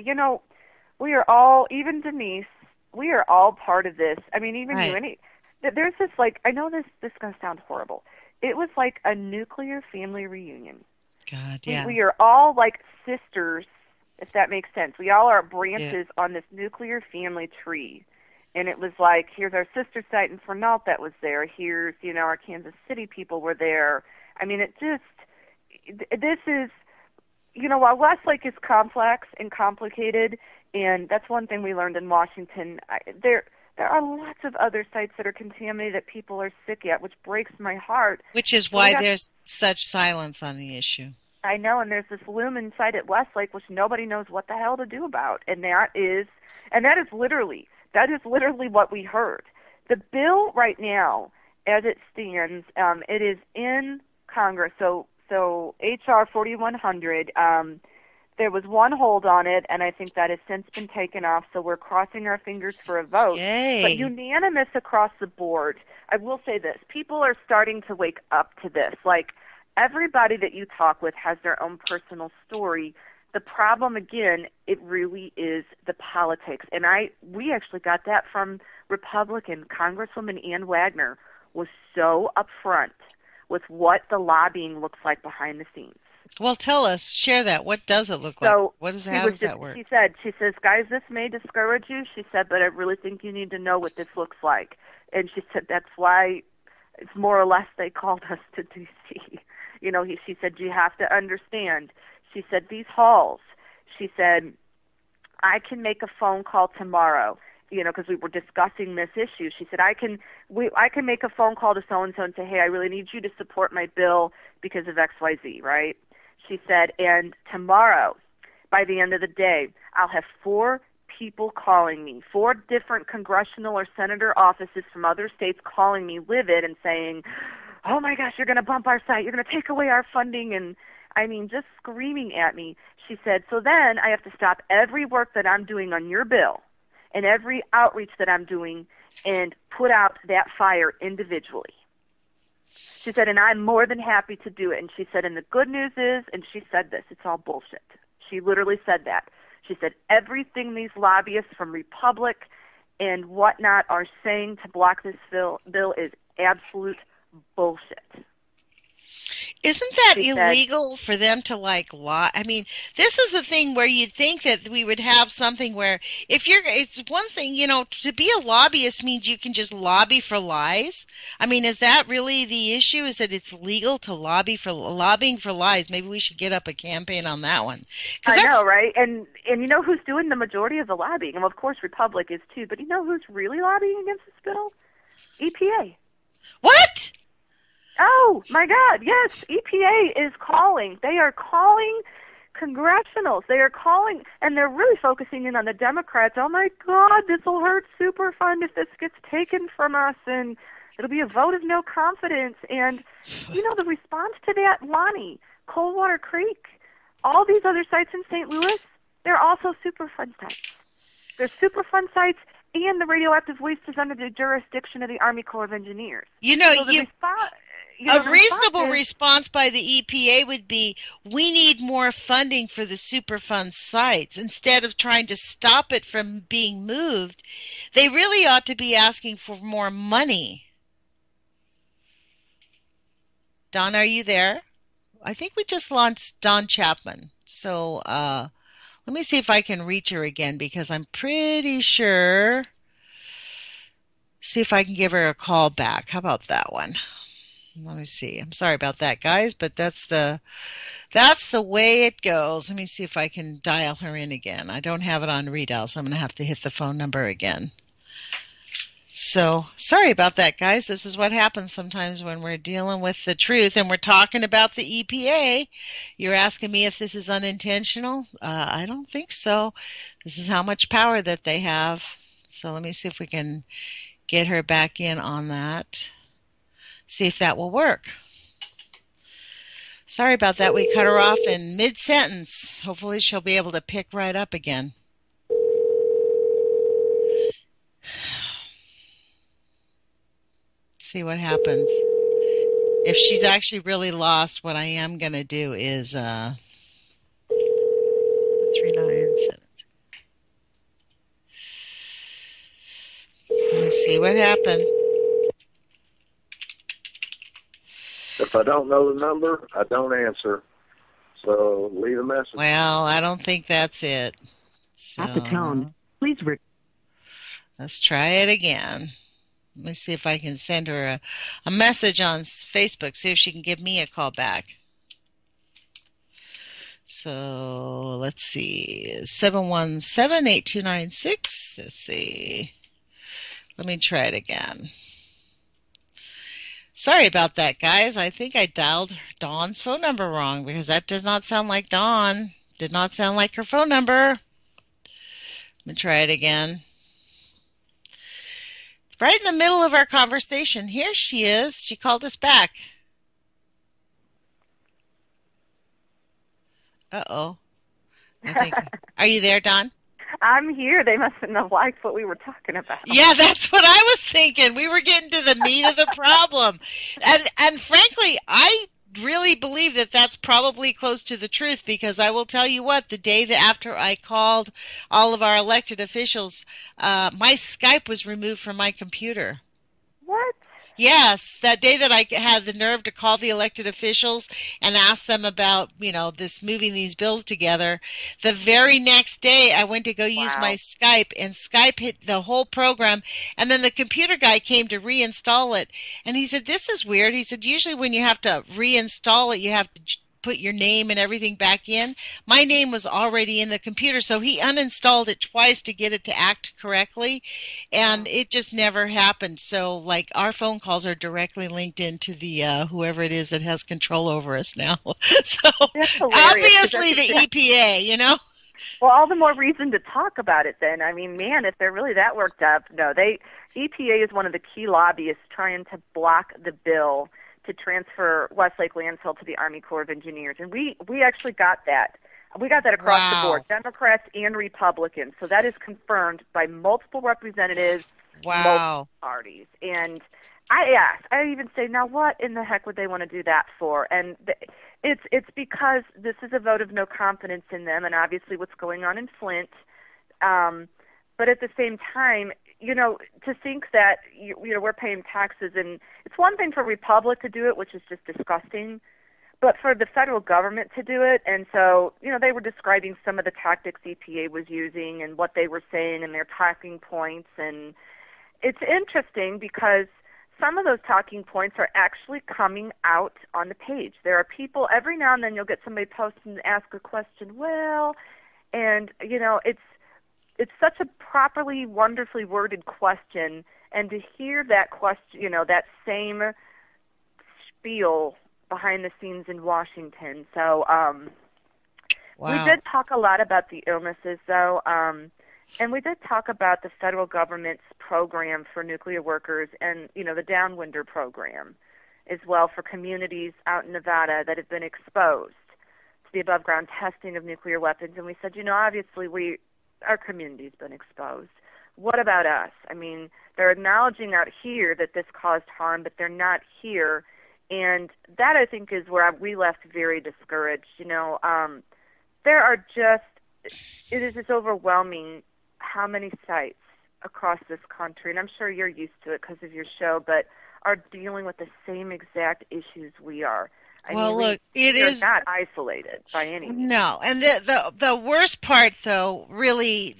C: we are all, even Denise, we are all part of this. I mean, even you, there's this, I know this is going to sound horrible. It was like a nuclear family reunion.
B: God, yeah.
C: We are all like sisters, if that makes sense. We all are branches on this nuclear family tree. And it was like, here's our sister site in Fernault that was there. Here's, our Kansas City people were there. I mean, this is, while Westlake is complex and complicated, and that's one thing we learned in Washington, there are lots of other sites that are contaminated that people are sick at, which breaks my heart. Which is
B: why there's such silence on the issue.
C: I know, and there's this Lumen site at Westlake, which nobody knows what the hell to do about. And that is literally what we heard. The bill right now, as it stands, it is in Congress. So H.R. 4100, there was one hold on it, and I think that has since been taken off, so we're crossing our fingers for a vote.
B: Yay.
C: But unanimous across the board. I will say this. People are starting to wake up to this. Like, everybody that you talk with has their own personal story. The problem, again, it really is the politics. And we actually got that from Republican Congresswoman Ann Wagner was so upfront with what the lobbying looks like behind the scenes.
B: Well, tell us, share that. What does it look like? How does that work?
C: She says, guys, this may discourage you. She said, but I really think you need to know what this looks like. And she said, that's why it's more or less they called us to D.C. She said, you have to understand. She said, these halls, she said, I can make a phone call tomorrow, because we were discussing this issue. She said, I can make a phone call to so-and-so and say, hey, I really need you to support my bill because of XYZ, right? She said, and tomorrow, by the end of the day, I'll have 4 people calling me, 4 different congressional or senator offices from other states calling me livid and saying, oh my gosh, you're going to bump our site, you're going to take away our funding, and I mean, just screaming at me. She said, so then I have to stop every work that I'm doing on your bill and every outreach that I'm doing and put out that fire individually. She said, and I'm more than happy to do it. And she said, and the good news is, and she said this, it's all bullshit. She literally said that. She said, everything these lobbyists from Republic and whatnot are saying to block this bill is absolute bullshit.
B: Isn't that illegal for them to lie? I mean, this is the thing where you'd think that we would have something where it's one thing, to be a lobbyist means you can just lobby for lies. I mean, is that really the issue? Is that it's legal to lobbying for lies? Maybe we should get up a campaign on that one.
C: I know, right? And you know who's doing the majority of the lobbying? And of course, Republic is too. But you know who's really lobbying against this bill? EPA.
B: What?
C: Oh, my God, yes, EPA is calling. They are calling congressionals. They are calling, and they're really focusing in on the Democrats. Oh, my God, this will hurt Superfund if this gets taken from us, and it'll be a vote of no confidence. And, the response to that, Lonnie, Coldwater Creek, all these other sites in St. Louis, There are also Superfund sites. There's Superfund sites, and the radioactive waste is under the jurisdiction of the Army Corps of Engineers.
B: You know,
C: So
B: a reasonable response by the EPA would be, we need more funding for the Superfund sites. Instead of trying to stop it from being moved, they really ought to be asking for more money. Don, are you there? I think we just launched Don Chapman. So let me see if I can reach her again, because I'm pretty sure. See if I can give her a call back. How about that one? Let me see. I'm sorry about that, guys, but that's the way it goes. Let me see if I can dial her in again. I don't have it on redial, so I'm going to have to hit the phone number again. So, sorry about that, guys. This is what happens sometimes when we're dealing with the truth and we're talking about the EPA. You're asking me if this is unintentional? I don't think so. This is how much power that they have. So let me see if we can get her back in on that. See if that will work. Sorry about that. We cut her off in mid-sentence. Hopefully she'll be able to pick right up again. See what happens. If she's actually really lost, what I am going to do is 73976. Let me see what happened.
D: If I don't know the number, I don't answer. So leave a message.
B: Well, I don't think that's it. So,
E: at the tone, please.
B: Let's try it again. Let me see if I can send her a message on Facebook, see if she can give me a call back. So let's see, 717-8296. Let's see. Let me try it again. Sorry about that, guys. I think I dialed Dawn's phone number wrong, because that does not sound like Dawn. Did not sound like her phone number. Let me try it again. Right in the middle of our conversation. Here she is. She called us back. Uh-oh. I think. Are you there, Dawn?
C: I'm here. They mustn't have liked what we were talking about.
B: Yeah, that's what I was thinking. We were getting to the meat of the problem. And frankly, I really believe that that's probably close to the truth, because I will tell you what, the day that after I called all of our elected officials, my Skype was removed from my computer.
C: What?
B: Yes, that day that I had the nerve to call the elected officials and ask them about, this moving these bills together, the very next day I went to go use my Skype, and Skype hit the whole program, and then the computer guy came to reinstall it, and he said, this is weird. He said, usually when you have to reinstall it, you have to put your name and everything back in. My name was already in the computer, so he uninstalled it twice to get it to act correctly, and it just never happened. So, our phone calls are directly linked into the whoever it is that has control over us now. So, obviously the EPA,
C: Well, all the more reason to talk about it then. I mean, man, if they're really that worked up, no, EPA is one of the key lobbyists trying to block the bill to transfer Westlake landfill to the Army Corps of Engineers. And we actually got that. We got that across the board, Democrats and Republicans. So that is confirmed by multiple representatives, multiple parties. And I asked, I even say, now what in the heck would they want to do that for? And it's because this is a vote of no confidence in them, and obviously what's going on in Flint. But at the same time, to think that we're paying taxes, and it's one thing for Republic to do it, which is just disgusting, but for the federal government to do it. And so, they were describing some of the tactics EPA was using and what they were saying and their talking points. And it's interesting because some of those talking points are actually coming out on the page. There are people, every now and then you'll get somebody post and ask a question, it's such a properly, wonderfully worded question, and to hear that question, that same spiel behind the scenes in Washington. So we did talk a lot about the illnesses, though, and we did talk about the federal government's program for nuclear workers and, the Downwinder program as well for communities out in Nevada that have been exposed. the above-ground testing of nuclear weapons, and we said, obviously our community's been exposed. What about us? I mean, they're acknowledging out here that this caused harm, but they're not here. And that, I think, is where we left very discouraged. There are it is just overwhelming how many sites across this country, and I'm sure you're used to it because of your show, but are dealing with the same exact issues we are.
B: Look,
C: it is not isolated by any means.
B: No, and the worst part, though, really,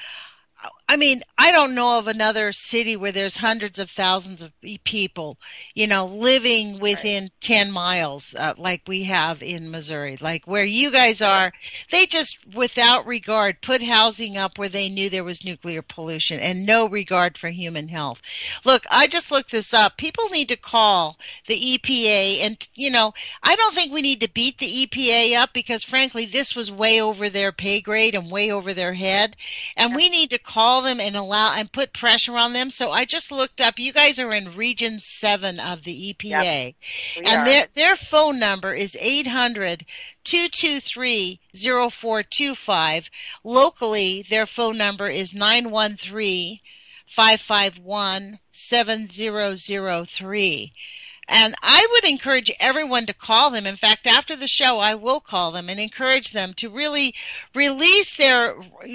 B: I don't know of another city where there's hundreds of thousands of people, living within 10 miles, like we have in Missouri, like where you guys are. They just, without regard, put housing up where they knew there was nuclear pollution and no regard for human health. Look, I just looked this up. People need to call the EPA, and, I don't think we need to beat the EPA up because, frankly, this was way over their pay grade and way over their head, and we need to call them and put pressure on them. So I just looked up. You guys are in Region 7 of the EPA, and their phone number is 800-223-0425. Locally, their phone number is 913-551-7003. And I would encourage everyone to call them. In fact, after the show, I will call them and encourage them to really release their,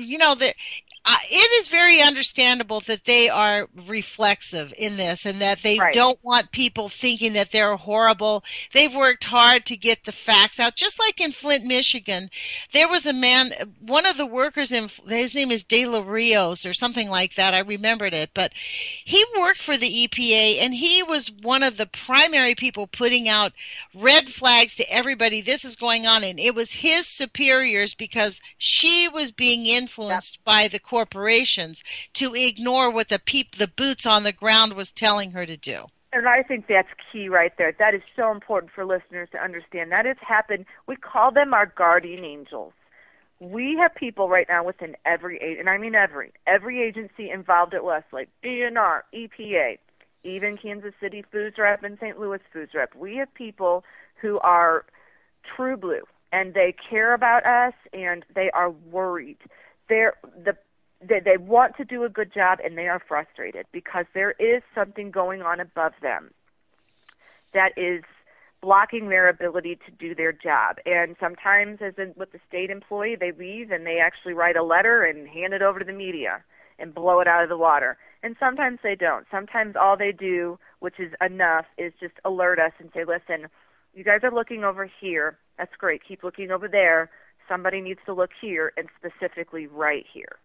B: it is very understandable that they are reflexive in this and that they don't want people thinking that they're horrible. They've worked hard to get the facts out. Just like in Flint, Michigan, there was a man, one of the workers, his name is De La Rios or something like that. I remembered it. But he worked for the EPA, and he was one of the primary people putting out red flags to everybody. This is going on. And it was his superiors, because she was being influenced by the corporations to ignore what the boots on the ground was telling her to do.
C: And I think that's key right there. That is so important for listeners to understand. That has happened. We call them our guardian angels. We have people right now within every agency involved at Westlake, DNR, EPA, even Kansas City Foods Rep and St. Louis Foods Rep. We have people who are true blue, and they care about us, and they are worried. They want to do a good job, and they are frustrated because there is something going on above them that is blocking their ability to do their job. And sometimes, as with the state employee, they leave and they actually write a letter and hand it over to the media and blow it out of the water. And sometimes they don't. Sometimes all they do, which is enough, is just alert us and say, listen, you guys are looking over here. That's great. Keep looking over there. Somebody needs to look here, and specifically right here.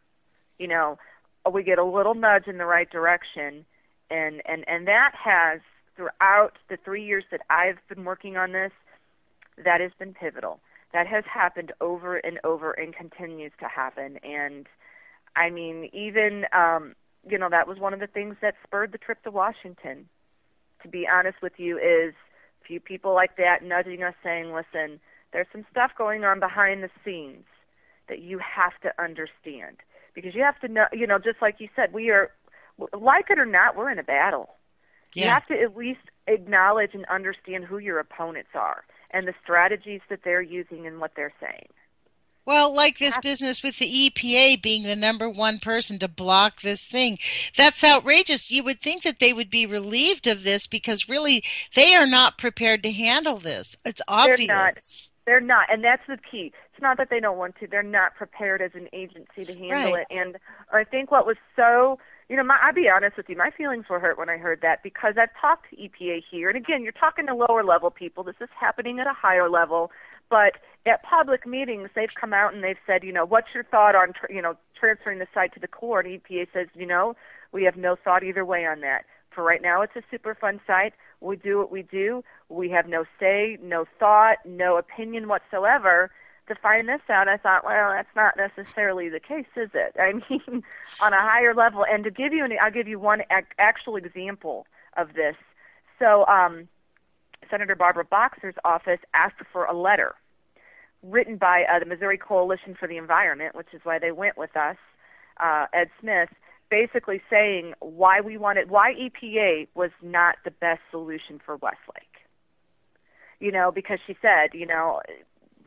C: We get a little nudge in the right direction, and that has, throughout the 3 years that I've been working on this, that has been pivotal. That has happened over and over and continues to happen. And, I mean, even, that was one of the things that spurred the trip to Washington. To be honest with you, is a few people like that nudging us saying, listen, there's some stuff going on behind the scenes that you have to understand. Because you have to know, just like you said, we are, like it or not, we're in a battle. Yeah. You have to at least acknowledge and understand who your opponents are and the strategies that they're using and what they're saying.
B: Well, like this business with the EPA being the number one person to block this thing. That's outrageous. You would think that they would be relieved of this because really they are not prepared to handle this. It's obvious.
C: They're not, and that's the key. It's not that they don't want to. They're not prepared as an agency to handle it. And I think what was so, I'll be honest with you, my feelings were hurt when I heard that because I've talked to EPA here. And again, you're talking to lower level people. This is happening at a higher level. But at public meetings, they've come out and they've said, what's your thought on, transferring the site to the Corps? And EPA says, we have no thought either way on that. For right now, it's a Superfund site. We do what we do. We have no say, no thought, no opinion whatsoever. To find this out, I thought, well, that's not necessarily the case, is it? I mean, on a higher level. And to give you, I'll give you one actual example of this. So, Senator Barbara Boxer's office asked for a letter written by the Missouri Coalition for the Environment, which is why they went with us, Ed Smith, basically saying why EPA was not the best solution for Westlake. Because she said,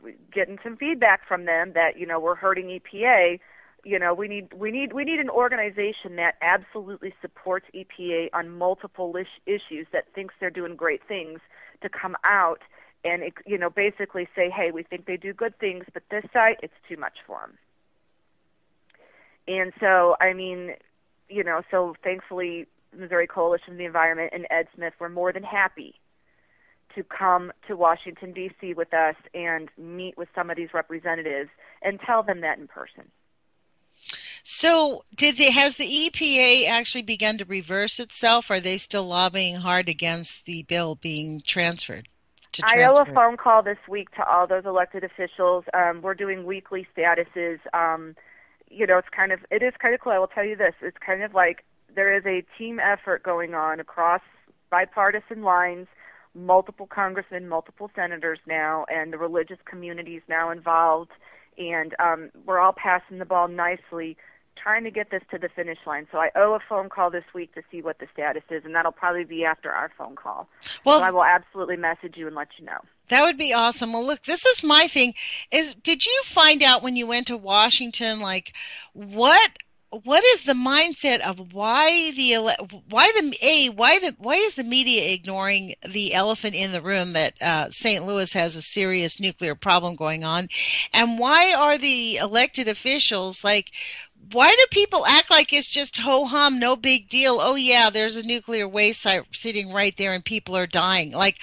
C: getting some feedback from them that, you know, we're hurting EPA. You know, we need an organization that absolutely supports EPA on multiple issues, that thinks they're doing great things, to come out and, you know, basically say, hey, we think they do good things, but this site, it's too much for them. And so, I mean, you know, so thankfully, Missouri Coalition of the Environment and Ed Smith were more than happy to come to Washington, D.C. with us and meet with some of these representatives and tell them that in person.
B: So has the EPA actually begun to reverse itself? Or are they still lobbying hard against the bill being transferred?
C: I owe a phone call this week to all those elected officials. We're doing weekly statuses. You know, it is kind of cool. I will tell you this. It's kind of like there is a team effort going on across bipartisan lines, multiple congressmen, multiple senators now, and the religious community is now involved. And we're all passing the ball nicely, trying to get this to the finish line. So I owe a phone call this week to see what the status is, and that'll probably be after our phone call. Well, so I will absolutely message you and let you know.
B: That would be awesome. Well, look, this is my thing. Did you find out when you went to Washington, like, what is the mindset of why is the media ignoring the elephant in the room that St. Louis has a serious nuclear problem going on, and why are the elected officials like? Why do people act like it's just ho-hum, no big deal? Oh yeah, there's a nuclear waste site sitting right there, and people are dying. Like,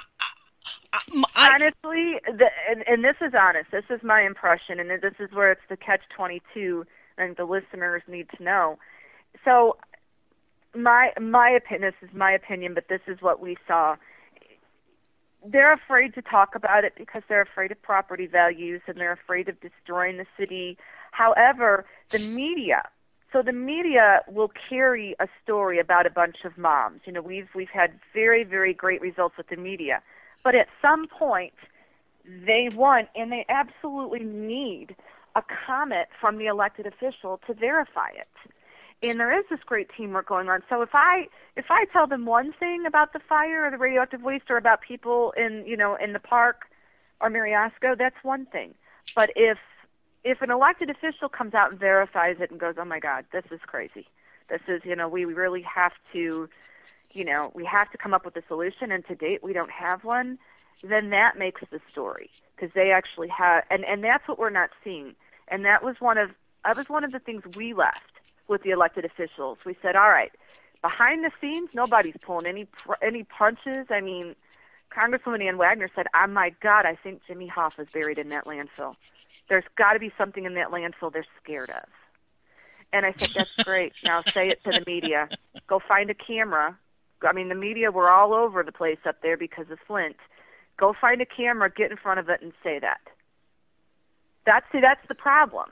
C: honestly, and this is honest. This is my impression, and this is where it's the catch-22. And the listeners need to know. So my opinion, this is my opinion, but this is what we saw. They're afraid to talk about it because they're afraid of property values and they're afraid of destroying the city. However, the media will carry a story about a bunch of moms. You know, we've had very, very great results with the media. But at some point, they want, and they absolutely need, a comment from the elected official to verify it. And there is this great teamwork going on. So if I tell them one thing about the fire or the radioactive waste or about people in the park or Mariasco, that's one thing. But if an elected official comes out and verifies it and goes, oh my God, this is crazy. This is, we really have to, we have to come up with a solution, and to date we don't have one, then that makes the story. Because they actually have, and that's what we're not seeing. And that was one of the things we left with the elected officials. We said, all right, behind the scenes, nobody's pulling any punches. I mean, Congresswoman Ann Wagner said, oh my God, I think Jimmy Hoffa is buried in that landfill. There's got to be something in that landfill they're scared of. And I said, that's great. Now say it to the media. Go find a camera. I mean, the media were all over the place up there because of Flint. Go find a camera, get in front of it, and say that. That's the problem.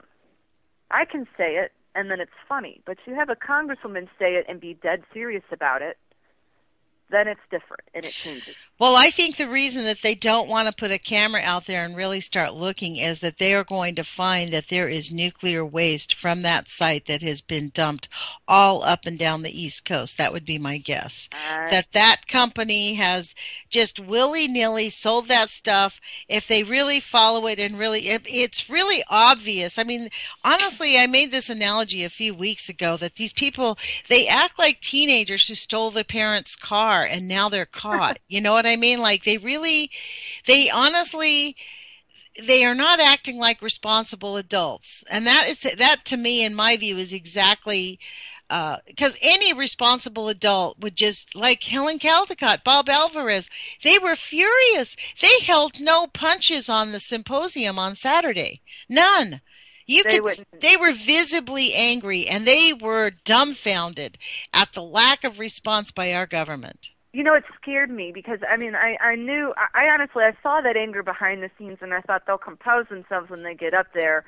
C: I can say it, and then it's funny. But you have a congresswoman say it and be dead serious about it, then it's different, and it changes.
B: Well, I think the reason that they don't want to put a camera out there and really start looking is that they are going to find that there is nuclear waste from that site that has been dumped all up and down the East Coast. That would be my guess. That company has just willy-nilly sold that stuff. If they really follow it and really, it's really obvious. I mean, honestly, I made this analogy a few weeks ago that these people, they act like teenagers who stole their parents' car and now they're caught. You know what I mean? Like they honestly, they are not acting like responsible adults. And that to me, in my view, is exactly, because any responsible adult would just, like Helen Caldicott, Bob Alvarez, they were furious. They held no punches on the symposium on Saturday. None. They were visibly angry, and they were dumbfounded at the lack of response by our government.
C: It scared me because, I mean, I honestly saw that anger behind the scenes, and I thought they'll compose themselves when they get up there.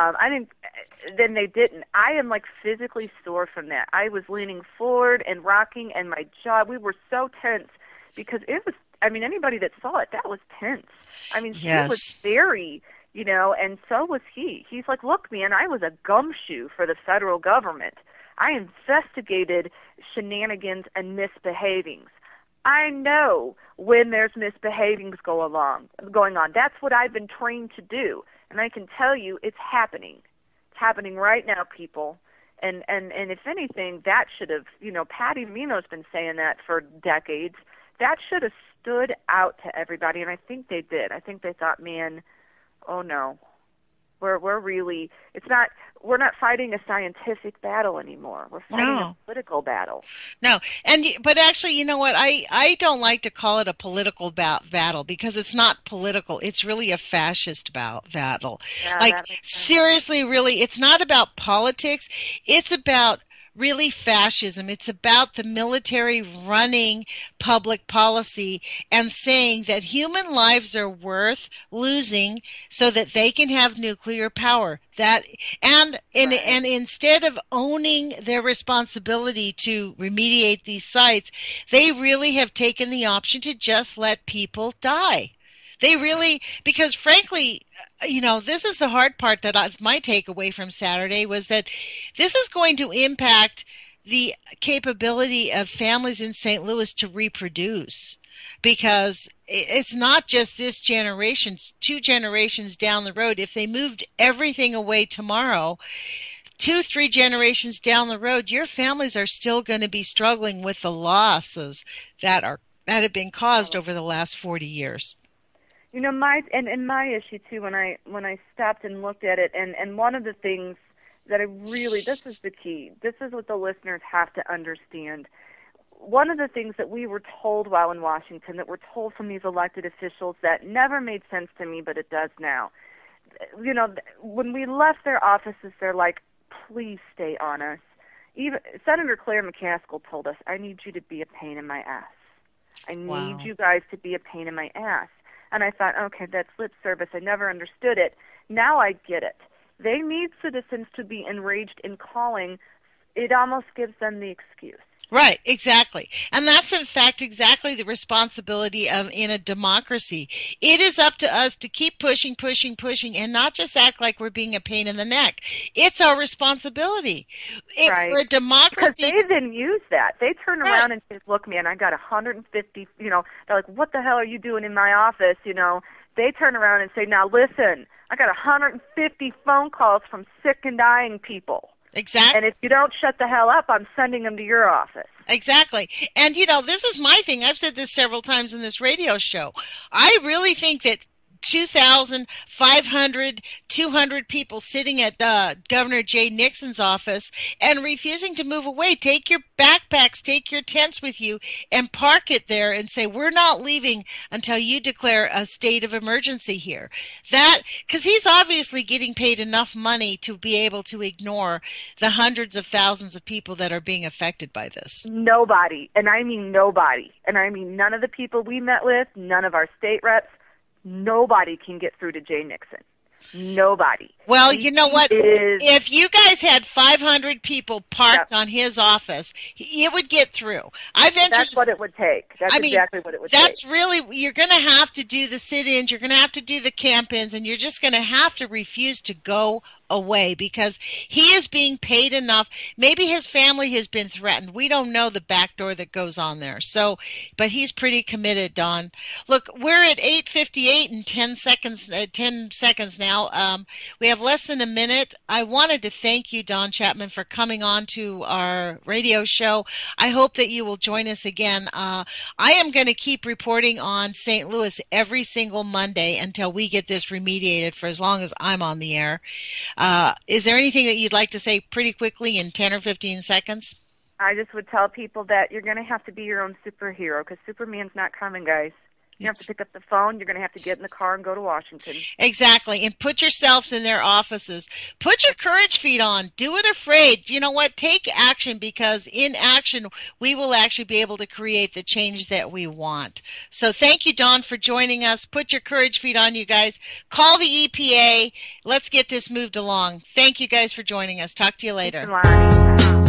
C: Then they didn't. I am, like, physically sore from that. I was leaning forward and rocking, and my jaw, we were so tense because it was, I mean, anybody that saw it, that was tense. I mean,
B: yes.
C: He was very... and so was he. He's like, look, man, I was a gumshoe for the federal government. I investigated shenanigans and misbehavings. I know when there's misbehavings going on. That's what I've been trained to do. And I can tell you it's happening. It's happening right now, people. And if anything, that should have, Patty Mino's been saying that for decades. That should have stood out to everybody, and I think they did. I think they thought, man, oh no. We're not fighting a scientific battle anymore. We're fighting a political battle.
B: No, but actually, you know what? I don't like to call it a political battle because it's not political. It's really a fascist battle.
C: Yeah,
B: seriously, really, it's not about politics. It's about really fascism. It's about the military running public policy and saying that human lives are worth losing so that they can have nuclear power. And instead of owning their responsibility to remediate these sites, they really have taken the option to just let people die. They really, because frankly, this is the hard part that my takeaway from Saturday was that this is going to impact the capability of families in St. Louis to reproduce, because it's not just this generation, 2 generations down the road. If they moved everything away tomorrow, 2-3 generations down the road, your families are still going to be struggling with the losses that have been caused over the last 40 years.
C: My issue too, when I stopped and looked at it, and one of the things that this is the key. This is what the listeners have to understand. One of the things that we were told while in Washington, that we're told from these elected officials, that never made sense to me, but it does now. When we left their offices, they're like, please stay on us. Even Senator Claire McCaskill told us, I need you to be a pain in my ass. I need you guys to be a pain in my ass. And I thought, okay, that's lip service. I never understood it. Now I get it. They need citizens to be enraged in calling. It almost gives them the excuse.
B: Right, exactly. And that's, in fact, exactly the responsibility in a democracy. It is up to us to keep pushing, and not just act like we're being a pain in the neck. It's our responsibility.
C: Right.
B: For a democracy.
C: Because they didn't use that. They turn around and say, look, man, I got 150, they're like, what the hell are you doing in my office, They turn around and say, now listen, I got 150 phone calls from sick and dying people.
B: Exactly.
C: And if you don't shut the hell up, I'm sending them to your office.
B: Exactly. And, this is my thing. I've said this several times in this radio show. I really think that 2,500, 200 people sitting at Governor Jay Nixon's office and refusing to move away. Take your backpacks, take your tents with you, and park it there and say, we're not leaving until you declare a state of emergency here. Because he's obviously getting paid enough money to be able to ignore the hundreds of thousands of people that are being affected by this.
C: Nobody, and I mean nobody, and I mean none of the people we met with, none of our state reps, nobody can get through to Jay Nixon. Nobody.
B: Well, you know what? If you guys had 500 people parked on his office, it would get through.
C: That's what it would take. That's exactly what it would take.
B: That's really, you're going to have to do the sit-ins, you're going to have to do the camp-ins, and you're just going to have to refuse to go away because he is being paid enough. Maybe his family has been threatened. We don't know the back door that goes on there. But he's pretty committed, Don. Look, we're at 8:58 and 10 seconds now. We have less than a minute. I wanted to thank you, Don Chapman, for coming on to our radio show. I hope that you will join us again. I am going to keep reporting on St. Louis every single Monday until we get this remediated for as long as I'm on the air. Is there anything that you'd like to say pretty quickly in 10 or 15 seconds?
C: I just would tell people that you're going to have to be your own superhero because Superman's not coming, guys. You have to pick up the phone. You're going to have to get in the car and go to Washington.
B: Exactly. And put yourselves in their offices. Put your courage feet on. Do it afraid. You know what? Take action because in action, we will actually be able to create the change that we want. So thank you, Dawn, for joining us. Put your courage feet on, you guys. Call the EPA. Let's get this moved along. Thank you guys for joining us. Talk to you later.
C: Thanks, Lonnie.